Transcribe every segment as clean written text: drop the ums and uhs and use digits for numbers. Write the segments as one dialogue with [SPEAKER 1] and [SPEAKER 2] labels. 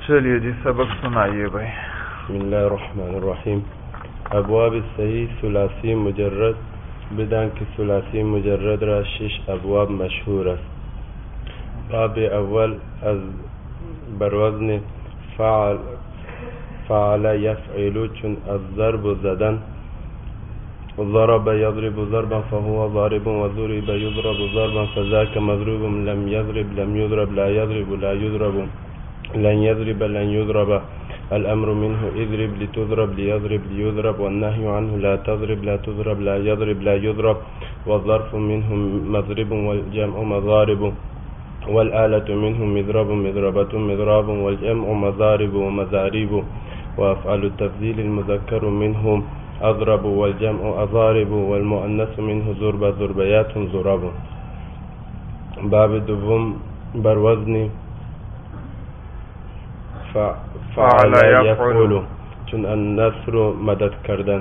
[SPEAKER 1] चलिए जी सबक सुनाइए भाई।
[SPEAKER 2] बिस्मिल्लाहिर्रहमानिर्रहीम। अबवाब सही सुलासी मुजर्रद बिदान की सुलासी मुजर्रद را شش ابواب مشهور است. باب اول از بروزن فعل یفعل، چون از ضرب زدن. ضرب يضرب ضربا فهو ضارب، وضرب يضرب ضربا فذاك مضروب. لم يضرب لم يضرب، لا يضرب لا يضرب، لن يضرب لن يضرب. الأمر منه اضرب لتضرب ليضرب ليضرب، والنهي عنه لا تضرب لا تضرب لا يضرب لا يضرب. والظرف منه مضرب والجمع مضارب، والآلة منه مضرب مضربة مضراب، والجمع مضارب ومضارب. وأفعل التفضيل المذكر منه أضرب، والجمع أضارب، والمؤنث منه ضرب ضربيات ضرب. باب دوم بر وزن فعل يفعل، چون النصر مدد کردن.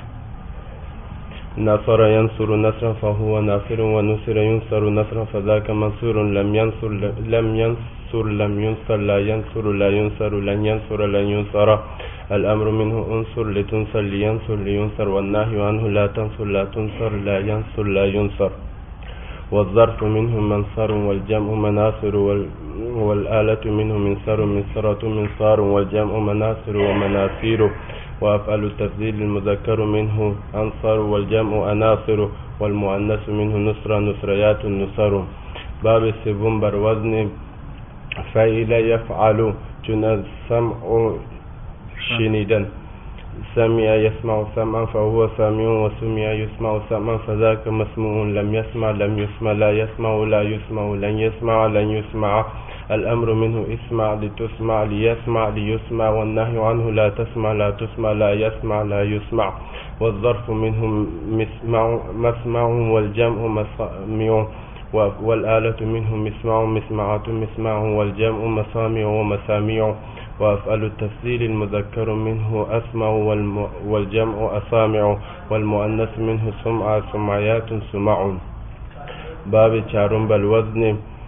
[SPEAKER 2] نصر ينصر نصرا فهو ناصر، ونصر ينصر نصرا فذاك منصور. لم ينصر لم ينصر لم ينصر، لا ينصر لا ينصر، لن ينصر لن ينصر. الأمر منه انصر لتنصر لينصر لينصر، والنهي عنه لا تنصر لا تنصر، لا ينصر لا ينصر. والظرف منه منصر، والجمع مناصر، والآلة منه منصر منصرة منصار، والجمع مناصر ومناصير. وأفعل التفضيل المذكر منه أنصر، والجمع أناصر، والمؤنث منه نصر نصريات نصر. باب سوم بر وزن فعل يفعل، چون السمع شنیدن. سمع يسمع سمعا فهو سامع، وسمع يسمع سمعا فذاك مسموع. لم يسمع لم يسمع، لا يسمع لا يسمع، لن يسمع لن يسمع. الأمر منه اسمع لتسمع ليسمع ليسمع، والنهي عنه لا تسمع لا تسمع، لا يسمع لا يسمع. والظرف منه مسمع والجمع مسامع، والآلة منه مسمع مسمعة مسمع، والجمع مسامع ومسامع. وأفعل التفضيل المذكر منه أسمع، والجمع أسامع، والمؤنث منه سمع سمعيات سمع. باب چارم بالوزن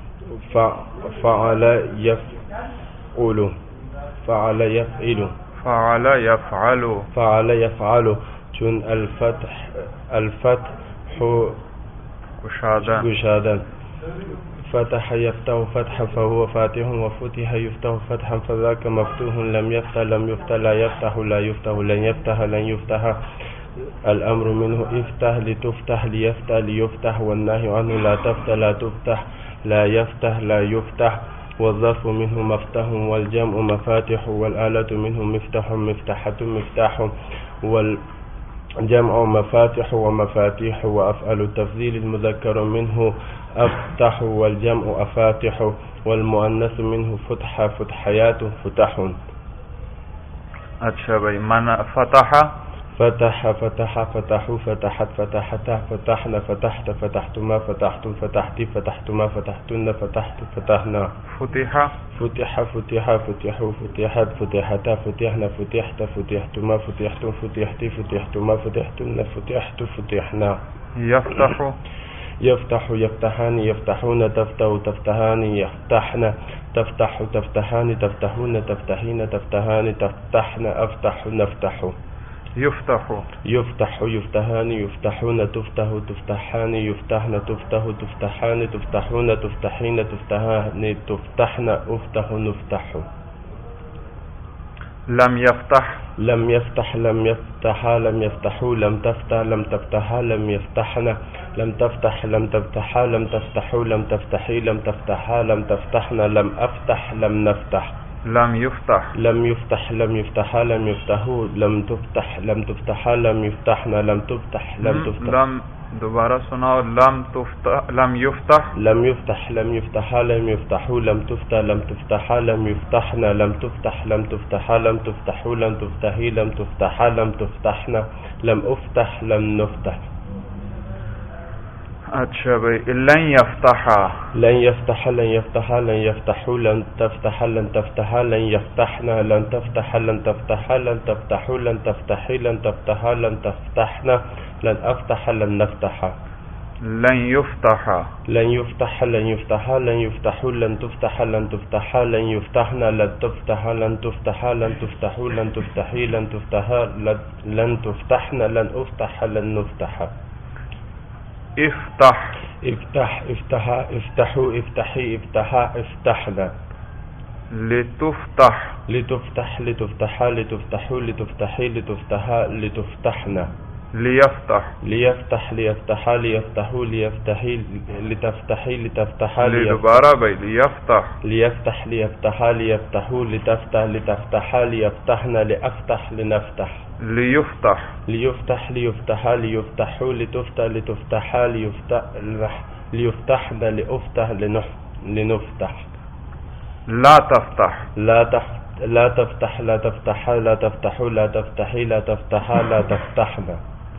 [SPEAKER 2] فعل يفعل فعل يفعل
[SPEAKER 1] فعل يفعل
[SPEAKER 2] فعل يفعل، چون الفتح گشادن. فتح يفتح فتحا فهو فاتح، وفتح يفتح فتحا فذاك مفتوح. لم يفتح لم يفتح، لا يفتح لا يفتح، لن يفتح لن يفتح. الأمر منه افتح لتفتح ليفتح ليفتح، والنهي عنه لا تفتح لا تفتح، لا يفتح لا يفتح. والظرف منه مفتح، والجمع مفاتح، والآلة منه مفتح مفتاحة مفتاح، والجمع مفاتح ومفاتيح. وأفعل التفضيل المذكر منه أفتح، والجمع أفاتح، والمؤنث منه فتح فتحيات فتح.
[SPEAKER 1] अच्छा भाई मन فتح
[SPEAKER 2] فتح فتح فتحوا فتحت فتحتا فتحنا فتحت فتحتما فتحتم فتحتي فتحتما فتحتن فتحت فتحنا.
[SPEAKER 1] فتح
[SPEAKER 2] فتح فتح فتحوا فتحت فتحتا فتحنا فتحت فتحتما فتحتم فتحتي فتحتما فتحتن فتحت فتحنا.
[SPEAKER 1] يفتح
[SPEAKER 2] يفتح يفتحان يفتحون تفتح تفتحان يفتحن تفتح تفتحان تفتحون تفتحين تفتحان تفتحن أفتح نفتح.
[SPEAKER 1] يفتح
[SPEAKER 2] يفتح يفتحان يفتحون تفتح تفتحان يفتحن تفتح تفتحان تفتحون تفتحين تفتحان تفتحن أفتح نفتح.
[SPEAKER 1] لم يفتح
[SPEAKER 2] لم يفتح لم يفتحا لم يفتحوا لم تفتح لم تفتحا لم يفتحنا لم تفتح لم تفتحا لم تفتحوا لم تفتحي لم تفتحا لم تفتحنا لم أفتح لم نفتح.
[SPEAKER 1] لم يفتح
[SPEAKER 2] لم يفتح لم يفتحا لم يفتحوا لم تفتح لم تفتحا لم يفتحنا لم تفتح لم تفتح.
[SPEAKER 1] لم دوبارہ سناؤ. لم تفتح لم يفتح
[SPEAKER 2] لم يفتح لم يفتحا لم يفتحوا لم تفتح لم تفتحا لم يفتحنا لم تفتح لم تفتحا لم تفتحوا لم تفتحي لم تفتحا لم تفتحنا لم أفتح لم نفتح.
[SPEAKER 1] अच्छा भाई لن يفتح
[SPEAKER 2] لن يفتح لن يفتحا لن يفتحوا لن تفتح لن تفتحا لن يفتحنا لن تفتح لن تفتحا لن تفتحوا لن تفتحي لن تفتحا لن تفتحنا لن أفتح لن نفتح.
[SPEAKER 1] لن يفتح
[SPEAKER 2] لن يفتح لن يفتح لن يفتحوا لن تفتح لن تفتح لن يفتحنا لن تفتح لن تفتح لن تفتحوا لن تفتحي لن تفتح لن تفتحنا لن أفتح لن نفتح.
[SPEAKER 1] افتح
[SPEAKER 2] افتح افتح افتحوا افتحي افتحا افتحنا.
[SPEAKER 1] لتفتح
[SPEAKER 2] لتفتح لتفتح لتفتحوا لتفتحي لتفتحا لتفتحنا.
[SPEAKER 1] ليفتح
[SPEAKER 2] ليفتح ليفتحا ليفتحوا ليفتحي لتفتحي لتفتحا
[SPEAKER 1] دوبارہ بھائی ليفتح
[SPEAKER 2] ليفتح ليفتحا ليفتحوا لتفتح لتفتحا ليفتحنا لأفتح لنفتح.
[SPEAKER 1] ليفتح
[SPEAKER 2] ليفتح ليفتحا ليفتحوا لتفتح لتفتحا ليفتحنا لأفتح لنفتح.
[SPEAKER 1] لا تفتح
[SPEAKER 2] لا تفتح لا تفتح لا تفتحوا لا تفتحي لا تفتحا لا تفتحنا.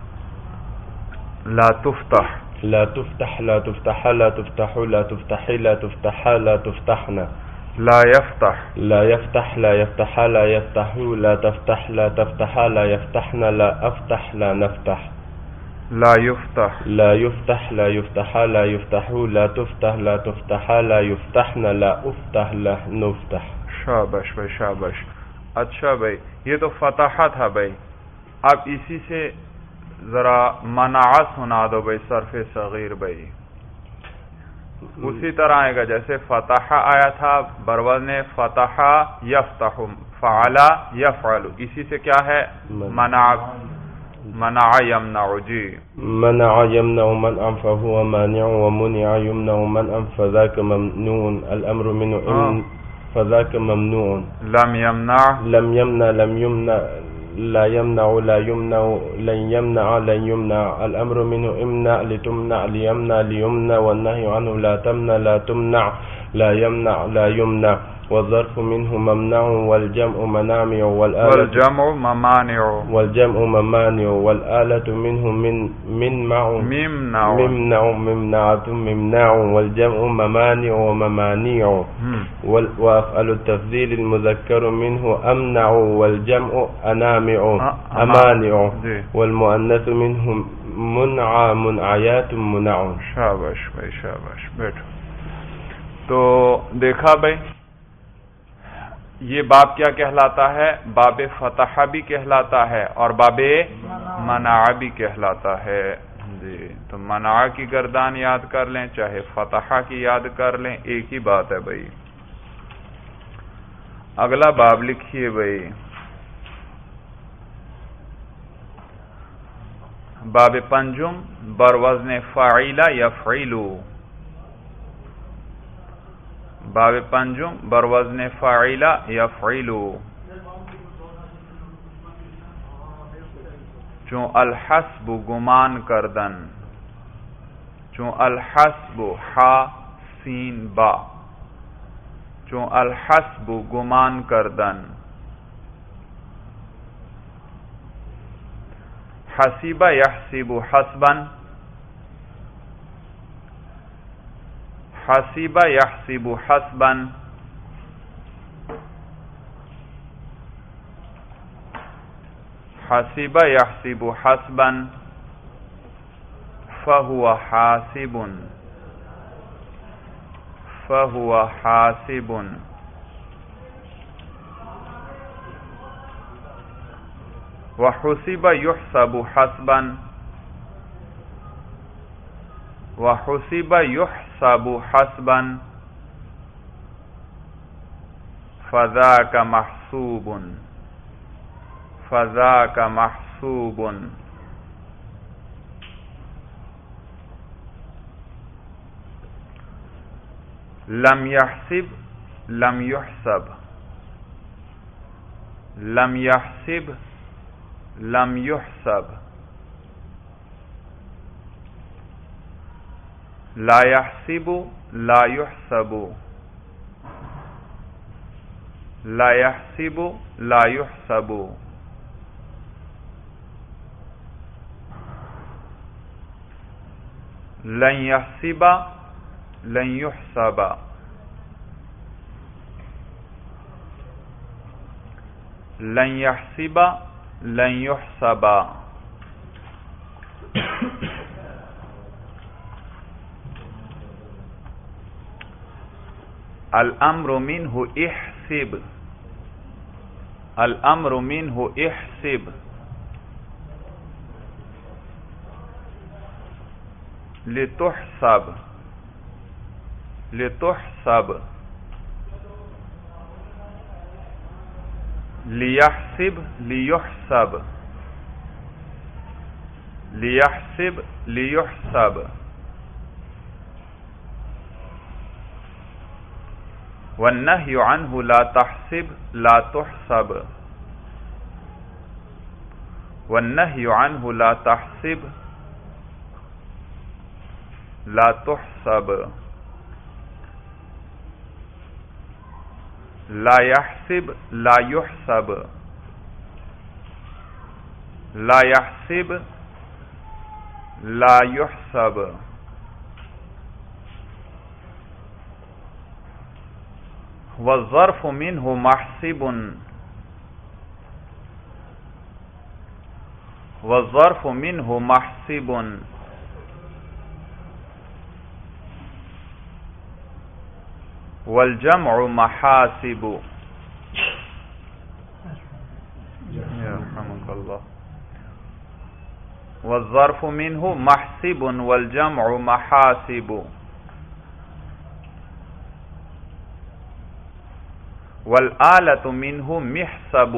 [SPEAKER 1] لا تفتح
[SPEAKER 2] لا تفتح لا تفتح لا تفتحوا لا تفتحي لا تفتحا لا تفتحنا.
[SPEAKER 1] لا يفتح
[SPEAKER 2] لا يفتح لا يفتح لا يفتحوا لا تفتح لا تفتحا لا يفتحنا لا أفتح لا نفتح.
[SPEAKER 1] لا يفتح
[SPEAKER 2] لا يفتح لا يفتح لا يفتحوا لا تفتح لا تفتحا لا يفتحنا لا أفتح لا نفتح.
[SPEAKER 1] شاباش بھائی شاباش. اچھا بھائی یہ تو فتحہ تھا بھائی. اب اسی سے ذرا منع سنا دو بھائی صرف صغیر بھائی. اسی طرح آئے گا جیسے فتح آیا تھا بروزن فتح یفتح فعلا یفعل. اسی سے کیا ہے منع یمنع. جی
[SPEAKER 2] منع يمنع منعا فهو مانع ومنع يمنع منعا فذاك ممنوع. الأمر منه فذاك ممنوع.
[SPEAKER 1] لم يمنع
[SPEAKER 2] لم يمنع لم يمنع لا يمنع لا يمنع لن يمنع لن يمنع. الأمر منه امنع لتمنع ليمنع ليمنع والنهي عنه لا تمنع لا تمنع لا يمنع لا يمنع. والظرف منه ممنع والجمع منامع
[SPEAKER 1] والجمع ممانع
[SPEAKER 2] والآلة منه من مع ممنع ممنعة ممنع والجمع ممانع وممانيع. وأفعل التفضيل المذكر منه أمنع والجمع أنامع أمانع والمؤنث منه منع منعيات منع.
[SPEAKER 1] شاباش بھائی شاباش. بیٹھو. تو دیکھا بھائی یہ باب کیا کہلاتا ہے؟ باب فتح بھی کہلاتا ہے اور باب منع بھی کہلاتا ہے. جی تو منع کی گردان یاد کر لیں چاہے فتح کی یاد کر لیں ایک ہی بات ہے بھائی. اگلا باب لکھیے بھائی باب پنجم بروزن فاعل یفعل. باب پنجم بروزن فاعل یفعل. چون الحسب گمان کردن. چون الحسب حا سین با. چون الحسب گمان کردن. حسیب یحسب حسبا. حسیب یحسب حسبا. حسیب یحسب حسبا فهو حاسب. فهو حاسب. وحسب يحسب حسبا. وحسب يحسب حسبا فذاك محسوب. فذاك محسوب. لم يحسب لم يحسب. لم يحسب لم يحسب. لا يحسب لا يحسب. لا يحسب لا يحسب. لن يحسب لن يحسب. لن يحسب لن يحسب. الامر منه احسب، الامر منه احسب، لتحسب، لتحسب، ليحسب، ليحسب، ليحسب، ليحسب. والنهي عنه لا تحسب، لا تحسب، والنهي عنه لا تحسب، لا تحسب. لا يحسب، لا يحسب، لا يحسب، لا يحسب. والظرف منه محسب، والظرف منه محسب. والجمع محاسب. يرحمك الله. والظرف منه محسب والجمع محاسب. والآلة منه محسب،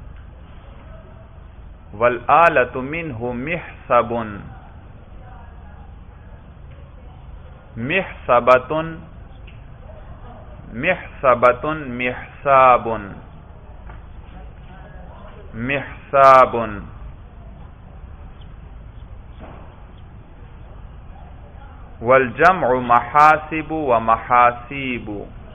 [SPEAKER 1] والآلة منه محسب. محسبة، محسبة، محساب، محساب. والجمع محاسب ومحاسيب.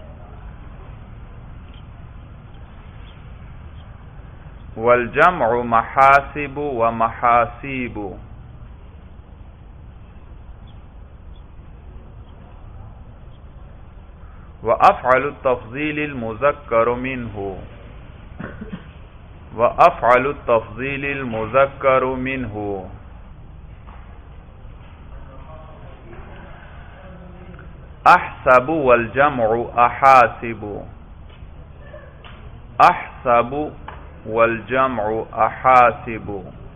[SPEAKER 1] والجمع محاسب ومحاسيب. وأفعل التفضيل المذكر منه، وأفعل التفضيل المذكر منه. أحسب والجمع أحاسب، أحسب والجمع أحاسب.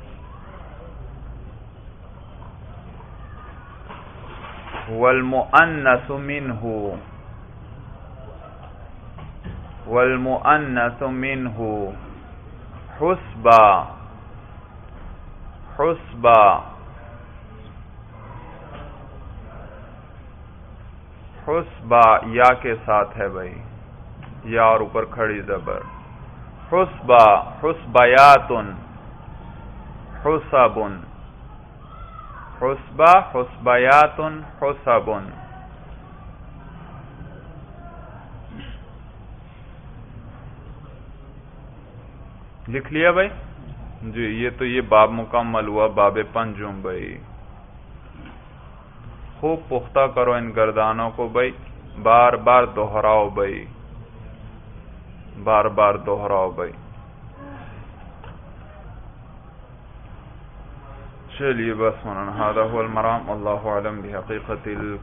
[SPEAKER 1] والمؤنث منه، والمؤنث منه حسبا، حسبا، حسبا یا کے ساتھ ہے بھائی، یا اور اوپر کھڑی زبر. حسبا، حسبیات، حسب، حسبا، حسبیات، حسب. لکھ لیا بھائی جی. یہ تو یہ باب مکمل ہوا، باب پنجم بھائی. خوب پختہ کرو ان گردانوں کو بھائی، بار بار دہراؤ بھائی، بار بار دہراؤ بھائی. چلیے بس مولانا، هذا هو المرام، والله اعلم بحقیقت